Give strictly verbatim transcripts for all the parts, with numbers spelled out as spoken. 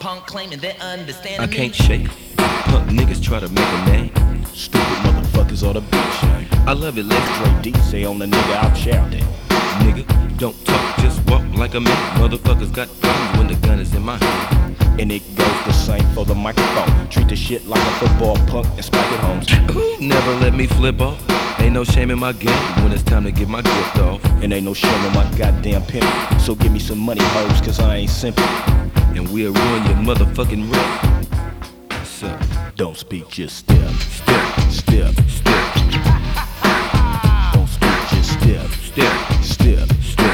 punk claiming they understand I me. can't shake. Punk niggas try to make a name. Stupid motherfuckers on the beach. I love it, let's Straight D say on the nigga out shouting. nigga. Don't talk, just walk like a man. Motherfuckers got problems when the gun is in my hand. And it goes the same for the microphone. Treat the shit like a football punk and spike it home. Never let me flip off. Ain't no shame in my game when it's time to get my gift off. And ain't no shame in my goddamn pimp. So give me some money, hoes, cause I ain't simple. And we'll ruin your motherfucking rep. So, Don't speak, just step. step, Step. step, Don't speak, just step. step, Step. step.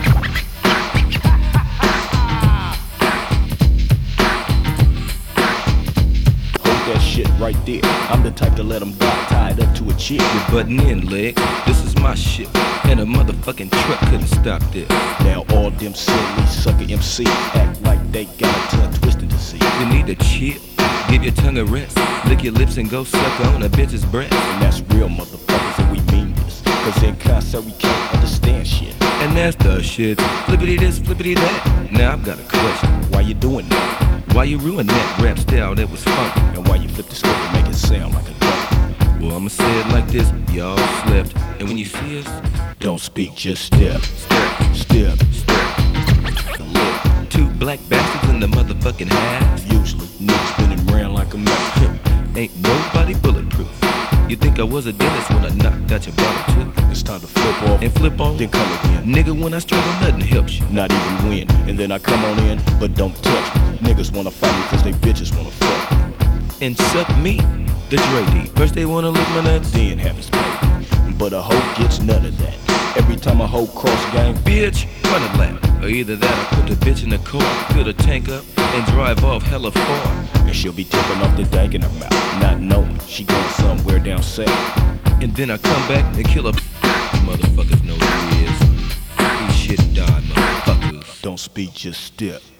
Hold that shit right there. I'm the type to let them die tied up to a chick. You're butting in, leg. This is my shit. And a motherfucking truck couldn't stop this. Now all them silly sucker M Cs act like they got a tongue twisting to see. You need to chill. Give your tongue a rest. Lick your lips and go suck on a bitch's breast. And that's real motherfuckers and we mean this. Cause in concert we can't understand shit. And that's the shit. Flippity this, flippity that. Now I've got a question. Why you doing that? Why you ruin that rap style that was funky? And why you flip the script and make it sound like a gun? Well, I'ma say it like this. Y'all slept. And when you see us, Don't speak, just step. step, Step. step. Lip. Two black bastards in the motherfucking house. Usually niggas spinning around like a map. Ain't nobody bulletproof. You think I was a dentist when I knocked out your bottom tooth? It's time to flip off And flip on? then come again. Nigga, when I struggle, nothing helps you. Not even win. And then I come on in, but don't touch me. Niggas wanna fight me cause they bitches wanna fuck me. And suck me, the Dre D. First they wanna lick my nuts. Then have his baby. But a hoe gets none of that. Every time a hoe cross gang, Bitch, run a lap. Or either that or put the bitch in the car, fill the tank up, and drive off hella far. and she'll be tipping off the dank in her mouth, not knowing she going somewhere down south. And then I come back and kill a motherfuckers know who he is. These shit die, motherfuckers. Don't speak, just step.